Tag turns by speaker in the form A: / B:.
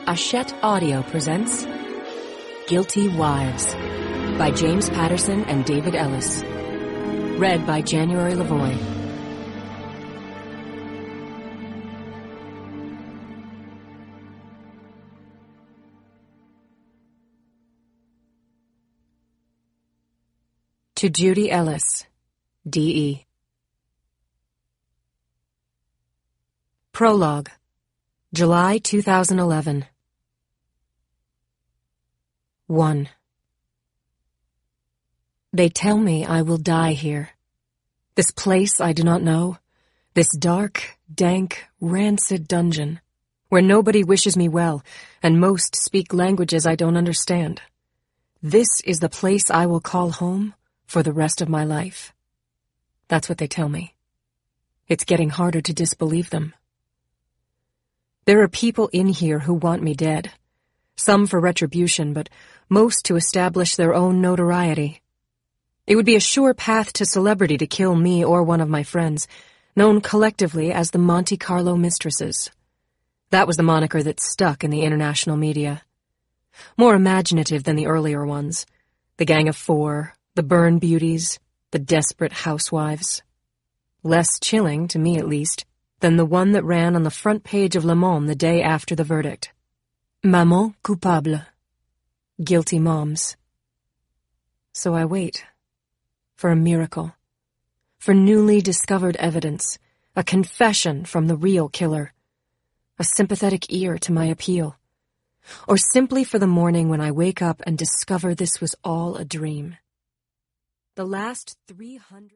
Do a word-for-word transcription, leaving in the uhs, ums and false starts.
A: Hachette Audio presents Guilty Wives by James Patterson and David Ellis. Read by January Lavoie. To Judy Ellis, D E Prologue, July two thousand eleven. one. They tell me I will die here. This place I do not know, this dark, dank, rancid dungeon, where nobody wishes me well, and most speak languages I don't understand. This is the place I will call home for the rest of my life. That's what they tell me. It's getting harder to disbelieve them. There are people in here who want me dead. Some for retribution, but most to establish their own notoriety. It would be a sure path to celebrity to kill me or one of my friends, known collectively as the Monte Carlo Mistresses. That was the moniker that stuck in the international media. More imaginative than the earlier ones. The Gang of Four, the Burn Beauties, the Desperate Housewives. Less chilling, to me at least, than the one that ran on the front page of Le Monde the day after the verdict. Maman coupable. Guilty moms. So I wait. For a miracle. For newly discovered evidence. A confession from the real killer. A sympathetic ear to my appeal. Or simply for the morning when I wake up and discover this was all a dream. The last three hundred...